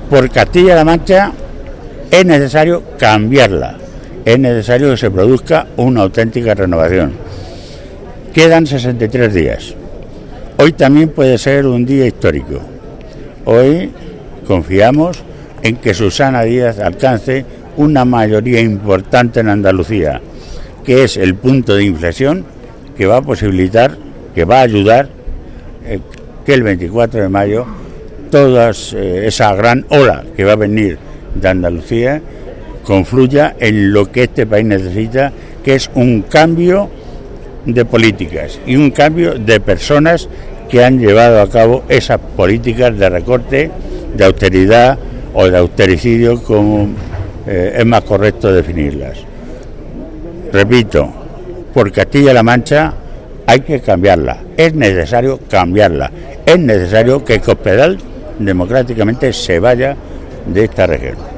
Por Castilla-La Mancha es necesario cambiarla, es necesario que se produzca una auténtica renovación. Quedan 63 días. Hoy también puede ser un día histórico. Hoy confiamos en que Susana Díaz alcance una mayoría importante en Andalucía, que es el punto de inflexión que va a posibilitar, que va a ayudar que el 24 de mayo toda esa gran ola que va a venir de Andalucía confluya en lo que este país necesita, que es un cambio de políticas y un cambio de personas que han llevado a cabo esas políticas de recorte, de austeridad o de austericidio, como es más correcto definirlas. Repito, por Castilla-La Mancha hay que cambiarla, es necesario cambiarla, es necesario que Cospedal democráticamente se vaya de esta región.